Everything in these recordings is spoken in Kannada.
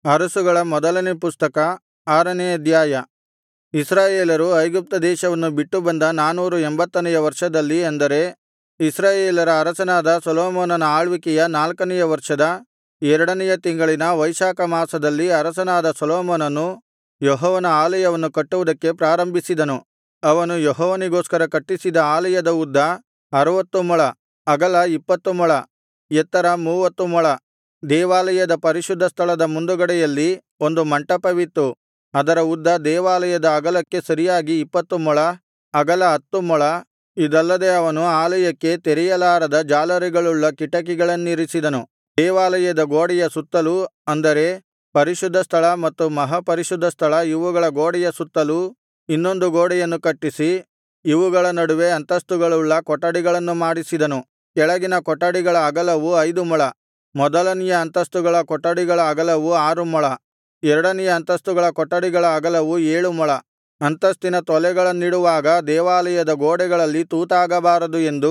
ಅರಸುಗಳ ಮೊದಲನೇ ಪುಸ್ತಕ 6ನೇ ಅಧ್ಯಾಯ. ಇಸ್ರಾಯೇಲರು ಐಗುಪ್ತ ದೇಶವನ್ನು ಬಿಟ್ಟು ಬಂದ 480 ನೆಯ ವರ್ಷದಲ್ಲಿ, ಅಂದರೆ ಇಸ್ರಾಯೇಲರ ಅರಸನಾದ ಸೊಲೊಮೋನನ ಆಳ್ವಿಕೆಯ 4ನೆಯ ವರ್ಷದ 2ನೆಯ ತಿಂಗಳಿನ ವೈಶಾಖ ಮಾಸದಲ್ಲಿ ಅರಸನಾದ ಸೊಲೊಮೋನನು ಯೆಹೋವನ ಆಲಯವನ್ನು ಕಟ್ಟುವುದಕ್ಕೆ ಪ್ರಾರಂಭಿಸಿದನು. ಅವನು ಯೆಹೋವನಿಗೋಸ್ಕರ ಕಟ್ಟಿಸಿದ ಆಲಯದ ಉದ್ದ 60 ಮೊಳ, ಅಗಲ 20 ಮೊಳ, ಎತ್ತರ 30 ಮೊಳ. ದೇವಾಲಯದ ಪರಿಶುದ್ಧ ಸ್ಥಳದ ಮುಂದುಗಡೆಯಲ್ಲಿ ಒಂದು ಮಂಟಪವಿತ್ತು. ಅದರ ಉದ್ದ ದೇವಾಲಯದ ಅಗಲಕ್ಕೆ ಸರಿಯಾಗಿ 20 ಮೊಳ, ಅಗಲ 10 ಮೊಳ. ಇದಲ್ಲದೆ ಅವನು ಆಲಯಕ್ಕೆ ತೆರೆಯಲಾರದ ಜಾಲರಿಗಳುಳ್ಳ ಕಿಟಕಿಗಳನ್ನಿರಿಸಿದನು. ದೇವಾಲಯದ ಗೋಡೆಯ ಸುತ್ತಲೂ, ಅಂದರೆ ಪರಿಶುದ್ಧ ಸ್ಥಳ ಮತ್ತು ಮಹಾಪರಿಶುದ್ಧ ಸ್ಥಳ ಇವುಗಳ ಗೋಡೆಯ ಸುತ್ತಲೂ ಇನ್ನೊಂದು ಗೋಡೆಯನ್ನು ಕಟ್ಟಿಸಿ, ಇವುಗಳ ನಡುವೆ ಅಂತಸ್ತುಗಳುಳ್ಳ ಕೊಠಡಿಗಳನ್ನು ಮಾಡಿಸಿದನು. ಕೆಳಗಿನ ಕೊಠಡಿಗಳ ಅಗಲವು 5 ಮೊಳ, ಮೊದಲನೆಯ ಅಂತಸ್ತುಗಳ ಕೊಠಡಿಗಳ ಅಗಲವು 6 ಮೊಳ, ಎರಡನೆಯ ಅಂತಸ್ತುಗಳ ಕೊಠಡಿಗಳ ಅಗಲವು 7 ಮೊಳ. ಅಂತಸ್ತಿನ ತೊಲೆಗಳನ್ನಿಡುವಾಗ ದೇವಾಲಯದ ಗೋಡೆಗಳಲ್ಲಿ ತೂತಾಗಬಾರದು ಎಂದು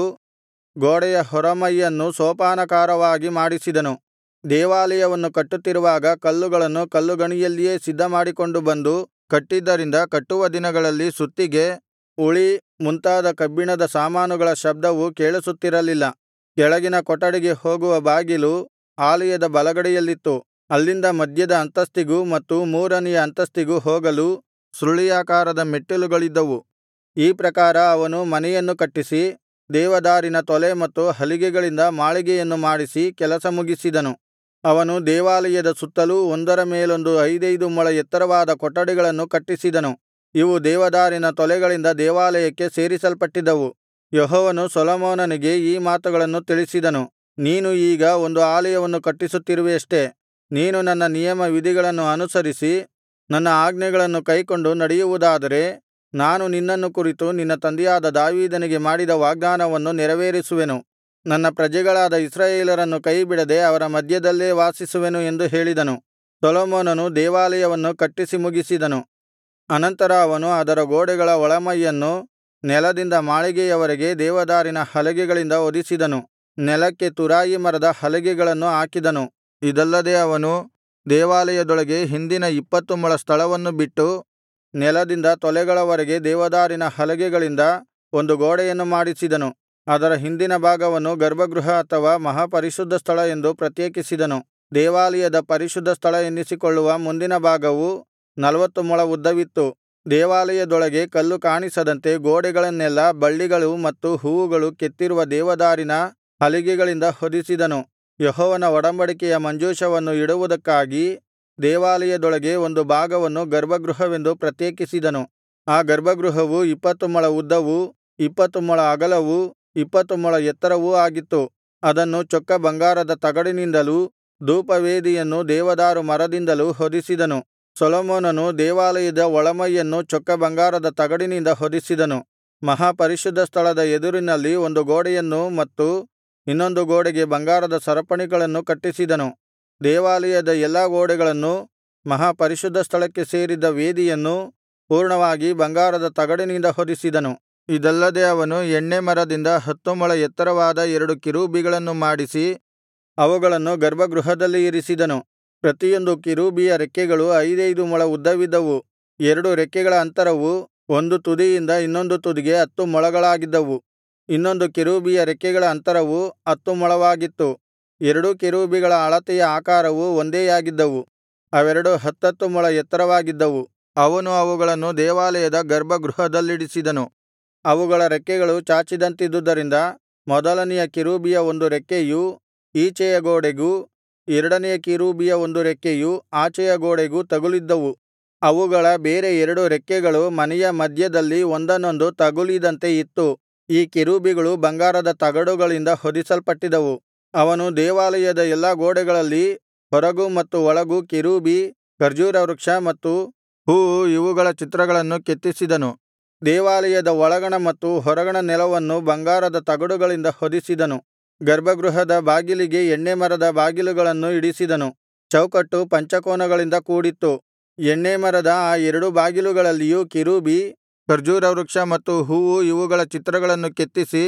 ಗೋಡೆಯ ಹೊರಮೈಯನ್ನು ಸೋಪಾನಾಕಾರವಾಗಿ ಮಾಡಿಸಿದನು. ದೇವಾಲಯವನ್ನು ಕಟ್ಟುತ್ತಿರುವಾಗ ಕಲ್ಲುಗಳನ್ನು ಕಲ್ಲುಗಣಿಯಲ್ಲಿಯೇ ಸಿದ್ಧಮಾಡಿಕೊಂಡು ಬಂದು ಕಟ್ಟಿದ್ದರಿಂದ ಕಟ್ಟುವ ದಿನಗಳಲ್ಲಿ ಸುತ್ತಿಗೆ, ಉಳಿ ಮುಂತಾದ ಕಬ್ಬಿಣದ ಸಾಮಾನುಗಳ ಶಬ್ದವು ಕೇಳಿಸುತ್ತಿರಲಿಲ್ಲ. ಕೆಳಗಿನ ಕೊಠಡಿಗೆ ಹೋಗುವ ಬಾಗಿಲು ಆಲಯದ ಬಲಗಡೆಯಲ್ಲಿತ್ತು. ಅಲ್ಲಿಂದ ಮಧ್ಯದ ಅಂತಸ್ತಿಗೂ ಮತ್ತು 3ನೆಯ ಅಂತಸ್ತಿಗೂ ಹೋಗಲು ಸುರುಳಿಯಾಕಾರದ ಮೆಟ್ಟಿಲುಗಳಿದ್ದವು. ಈ ಪ್ರಕಾರ ಅವನು ಮನೆಯನ್ನು ಕಟ್ಟಿಸಿ ದೇವದಾರಿನ ತೊಲೆ ಮತ್ತು ಹಲಿಗೆಗಳಿಂದ ಮಾಳಿಗೆಯನ್ನು ಮಾಡಿಸಿ ಕೆಲಸ ಮುಗಿಸಿದನು. ಅವನು ದೇವಾಲಯದ ಸುತ್ತಲೂ ಒಂದರ ಮೇಲೊಂದು 5 ಮೊಳ ಎತ್ತರವಾದ ಕೊಠಡಿಗಳನ್ನು ಕಟ್ಟಿಸಿದನು. ಇವು ದೇವದಾರಿನ ತೊಲೆಗಳಿಂದ ದೇವಾಲಯಕ್ಕೆ ಸೇರಿಸಲ್ಪಟ್ಟಿದ್ದವು. ಯೆಹೋವನು ಸೊಲೊಮೋನನಿಗೆ ಈ ಮಾತುಗಳನ್ನು ತಿಳಿಸಿದನು. ನೀನು ಈಗ ಒಂದು ಆಲಯವನ್ನು ಕಟ್ಟಿಸುತ್ತಿರುವೆಯಷ್ಟೆ. ನೀನು ನನ್ನ ನಿಯಮ ವಿಧಿಗಳನ್ನು ಅನುಸರಿಸಿ ನನ್ನ ಆಜ್ಞೆಗಳನ್ನು ಕೈಕೊಂಡು ನಡೆಯುವುದಾದರೆ, ನಾನು ನಿನ್ನನ್ನು ಕುರಿತು ನಿನ್ನ ತಂದೆಯಾದ ದಾವೀದನಿಗೆ ಮಾಡಿದ ವಾಗ್ದಾನವನ್ನು ನೆರವೇರಿಸುವೆನು. ನನ್ನ ಪ್ರಜೆಗಳಾದ ಇಸ್ರಾಯೇಲರನ್ನು ಕೈಬಿಡದೆ ಅವರ ಮಧ್ಯದಲ್ಲೇ ವಾಸಿಸುವೆನು ಎಂದು ಹೇಳಿದನು. ಸೊಲೊಮೋನನು ದೇವಾಲಯವನ್ನು ಕಟ್ಟಿಸಿ ಮುಗಿಸಿದನು. ಅನಂತರ ಅವನು ಅದರ ಗೋಡೆಗಳ ಒಳಮೈಯನ್ನು ನೆಲದಿಂದ ಮಾಳಿಗೆಯವರೆಗೆ ದೇವದಾರಿನ ಹಲಗೆಗಳಿಂದ ಹೊದಿಸಿದನು. ನೆಲಕ್ಕೆ ತುರಾಯಿ ಮರದ ಹಲಗೆಗಳನ್ನು ಹಾಕಿದನು. ಇದಲ್ಲದೆ ಅವನು ದೇವಾಲಯದೊಳಗೆ ಹಿಂದಿನ 20 ಮೊಳ ಸ್ಥಳವನ್ನು ಬಿಟ್ಟು ನೆಲದಿಂದ ತೊಲೆಗಳವರೆಗೆ ದೇವದಾರಿನ ಹಲಗೆಗಳಿಂದ ಒಂದು ಗೋಡೆಯನ್ನು ಮಾಡಿಸಿದನು. ಅದರ ಹಿಂದಿನ ಭಾಗವನ್ನು ಗರ್ಭಗೃಹ ಅಥವಾ ಮಹಾಪರಿಶುದ್ಧ ಸ್ಥಳ ಎಂದು ಪ್ರತ್ಯೇಕಿಸಿದನು. ದೇವಾಲಯದ ಪರಿಶುದ್ಧ ಸ್ಥಳ ಎನ್ನಿಸಿಕೊಳ್ಳುವ ಮುಂದಿನ ಭಾಗವು 40 ಮೊಳ ಉದ್ದವಿತ್ತು. ದೇವಾಲಯದೊಳಗೆ ಕಲ್ಲು ಕಾಣಿಸದಂತೆ ಗೋಡೆಗಳನ್ನೆಲ್ಲಾ ಬಳ್ಳಿಗಳು ಮತ್ತು ಹೂವುಗಳು ಕೆತ್ತಿರುವ ದೇವದಾರಿನ ಹಲಿಗೆಗಳಿಂದ ಹೊದಿಸಿದನು. ಯೆಹೋವನ ಒಡಂಬಡಿಕೆಯ ಮಂಜೂಷವನ್ನು ಇಡುವುದಕ್ಕಾಗಿ ದೇವಾಲಯದೊಳಗೆ ಒಂದು ಭಾಗವನ್ನು ಗರ್ಭಗೃಹವೆಂದು ಪ್ರತ್ಯೇಕಿಸಿದನು. ಆ ಗರ್ಭಗೃಹವು 20 ಮೊಳ ಉದ್ದವೂ 20 ಮೊಳ ಅಗಲವೂ 20 ಮೊಳ ಎತ್ತರವೂ ಆಗಿತ್ತು. ಅದನ್ನು ಚೊಕ್ಕ ಬಂಗಾರದ ತಗಡಿನಿಂದಲೂ ಧೂಪವೇದಿಯನ್ನು ದೇವದಾರು ಮರದಿಂದಲೂ ಹೊದಿಸಿದನು. ಸೊಲೊಮೋನನು ದೇವಾಲಯದ ಒಳಮೈಯನ್ನು ಚೊಕ್ಕ ಬಂಗಾರದ ತಗಡಿನಿಂದ ಹೊದಿಸಿದನು. ಮಹಾಪರಿಶುದ್ಧ ಸ್ಥಳದ ಎದುರಿನಲ್ಲಿ ಒಂದು ಗೋಡೆಯನ್ನೂ ಮತ್ತು ಇನ್ನೊಂದು ಗೋಡೆಗೆ ಬಂಗಾರದ ಸರಪಣಿಗಳನ್ನು ಕಟ್ಟಿಸಿದನು. ದೇವಾಲಯದ ಎಲ್ಲಾ ಗೋಡೆಗಳನ್ನೂ ಮಹಾಪರಿಶುದ್ಧ ಸ್ಥಳಕ್ಕೆ ಸೇರಿದ್ದ ವೇದಿಯನ್ನೂ ಪೂರ್ಣವಾಗಿ ಬಂಗಾರದ ತಗಡಿನಿಂದ ಹೊದಿಸಿದನು. ಇದಲ್ಲದೆ ಅವನು ಎಣ್ಣೆ ಮರದಿಂದ 10 ಮೊಳ ಎತ್ತರವಾದ 2 ಕೆರೂಬಿಗಳನ್ನು ಮಾಡಿಸಿ ಅವುಗಳನ್ನು ಗರ್ಭಗೃಹದಲ್ಲಿ ಇರಿಸಿದನು. ಪ್ರತಿಯೊಂದು ಕೆರೂಬಿಯ ರೆಕ್ಕೆಗಳು 5 ಮೊಳ ಉದ್ದವಿದ್ದವು. 2 ರೆಕ್ಕೆಗಳ ಅಂತರವು ಒಂದು ತುದಿಯಿಂದ ಇನ್ನೊಂದು ತುದಿಗೆ 10 ಮೊಳಗಳಾಗಿದ್ದವು. ಇನ್ನೊಂದು ಕೆರೂಬಿಯ ರೆಕ್ಕೆಗಳ ಅಂತರವು 10 ಮೊಳವಾಗಿತ್ತು. 2 ಕೆರೂಬಿಗಳ ಅಳತೆಯ ಆಕಾರವು ಒಂದೇಯಾಗಿದ್ದವು. ಅವೆರಡು 10 ಮೊಳ ಎತ್ತರವಾಗಿದ್ದವು. ಅವನು ಅವುಗಳನ್ನು ದೇವಾಲಯದ ಗರ್ಭಗೃಹದಲ್ಲಿಡಿಸಿದನು. ಅವುಗಳ ರೆಕ್ಕೆಗಳು ಚಾಚಿದಂತಿದ್ದುದರಿಂದ ಮೊದಲನೆಯ ಕೆರೂಬಿಯ ಒಂದು ರೆಕ್ಕೆಯು ಈಚೆಯ ಗೋಡೆಗೂ, ಎರಡನೆಯ ಕೆರೂಬಿಯ ಒಂದು ರೆಕ್ಕೆಯು ಆಚೆಯ ಗೋಡೆಗೂ ತಗುಲಿದ್ದವು. ಅವುಗಳ ಬೇರೆ 2 ರೆಕ್ಕೆಗಳು ಮನೆಯ ಮಧ್ಯದಲ್ಲಿ ಒಂದನ್ನೊಂದು ತಗುಲಿದಂತೆ ಇತ್ತು. ಈ ಕೆರೂಬಿಗಳು ಬಂಗಾರದ ತಗಡುಗಳಿಂದ ಹೊದಿಸಲ್ಪಟ್ಟಿದ್ದವು. ಅವನು ದೇವಾಲಯದ ಎಲ್ಲಾ ಗೋಡೆಗಳಲ್ಲಿ ಹೊರಗೂ ಮತ್ತು ಒಳಗೂ ಕೆರೂಬಿ, ಖರ್ಜೂರ ವೃಕ್ಷ ಮತ್ತು ಹೂವು ಇವುಗಳ ಚಿತ್ರಗಳನ್ನು ಕೆತ್ತಿಸಿದನು. ದೇವಾಲಯದ ಒಳಗಣ ಮತ್ತು ಹೊರಗಣ ನೆಲವನ್ನು ಬಂಗಾರದ ತಗಡುಗಳಿಂದ ಹೊದಿಸಿದನು. ಗರ್ಭಗೃಹದ ಬಾಗಿಲಿಗೆ ಎಣ್ಣೆ ಮರದ ಬಾಗಿಲುಗಳನ್ನು ಇಡಿಸಿದನು. ಚೌಕಟ್ಟು ಪಂಚಕೋನಗಳಿಂದ ಕೂಡಿತ್ತು. ಎಣ್ಣೇ ಮರದ ಆ 2 ಬಾಗಿಲುಗಳಲ್ಲಿಯೂ ಕೆರೂಬಿ, ಖರ್ಜೂರ ವೃಕ್ಷ ಮತ್ತು ಹೂವು ಇವುಗಳ ಚಿತ್ರಗಳನ್ನು ಕೆತ್ತಿಸಿ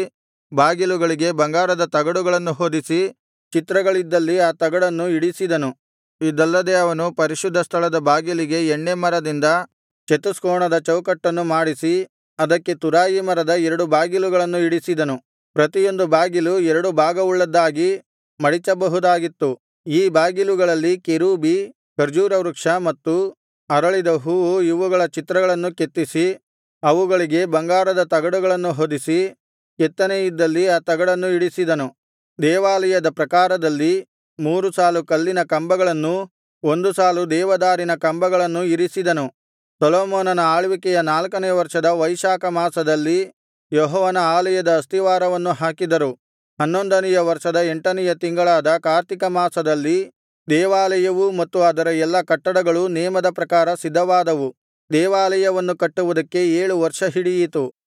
ಬಾಗಿಲುಗಳಿಗೆ ಬಂಗಾರದ ತಗಡುಗಳನ್ನು ಹೊದಿಸಿ ಚಿತ್ರಗಳಿದ್ದಲ್ಲಿ ಆ ತಗಡನ್ನು ಇಡಿಸಿದನು. ಇದಲ್ಲದೆ ಅವನು ಪರಿಶುದ್ಧ ಸ್ಥಳದ ಬಾಗಿಲಿಗೆ ಎಣ್ಣೇ ಮರದಿಂದ ಚತುಷ್ಕೋಣದ ಚೌಕಟ್ಟನ್ನು ಮಾಡಿಸಿ ಅದಕ್ಕೆ ತುರಾಯಿ ಮರದ 2 ಬಾಗಿಲುಗಳನ್ನು ಇಡಿಸಿದನು ಪ್ರತಿಯೊಂದು ಬಾಗಿಲು 2 ಭಾಗವುಳ್ಳದ್ದಾಗಿ ಮಡಿಚಬಹುದಾಗಿತ್ತು ಈ ಬಾಗಿಲುಗಳಲ್ಲಿ ಕೆರೂಬಿ ಖರ್ಜೂರ ವೃಕ್ಷ ಮತ್ತು ಅರಳಿದ ಹೂವು ಇವುಗಳ ಚಿತ್ರಗಳನ್ನು ಕೆತ್ತಿಸಿ ಅವುಗಳಿಗೆ ಬಂಗಾರದ ತಗಡುಗಳನ್ನು ಹೊದಿಸಿ ಕೆತ್ತನೆ ಇದ್ದಲ್ಲಿ ಆ ತಗಡನ್ನು ಇಡಿಸಿದನು ದೇವಾಲಯದ ಪ್ರಾಕಾರದಲ್ಲಿ 3 ಸಾಲು ಕಲ್ಲಿನ ಕಂಬಗಳನ್ನೂ 1 ಸಾಲು ದೇವದಾರಿನ ಕಂಬಗಳನ್ನೂ ಇರಿಸಿದನು ಸೊಲೊಮೋನನ ಆಳ್ವಿಕೆಯ 4 ನೆ ವರ್ಷದ ವೈಶಾಖ ಮಾಸದಲ್ಲಿ ಯೆಹೋವನ ಆಲಯದ ಅಸ್ತಿವಾರವನ್ನು ಹಾಕಿದರು 11 ನೆಯ ವರ್ಷದ 8 ನೆಯ ತಿಂಗಳಾದ ಕಾರ್ತಿಕ ಮಾಸದಲ್ಲಿ ದೇವಾಲಯವೂ ಮತ್ತು ಅದರ ಎಲ್ಲಾ ಕಟ್ಟಡಗಳೂ ನೇಮದ ಪ್ರಕಾರ ಸಿದ್ಧವಾದವು ದೇವಾಲಯವನ್ನು ಕಟ್ಟುವುದಕ್ಕೆ 7 ವರ್ಷ ಹಿಡಿಯಿತು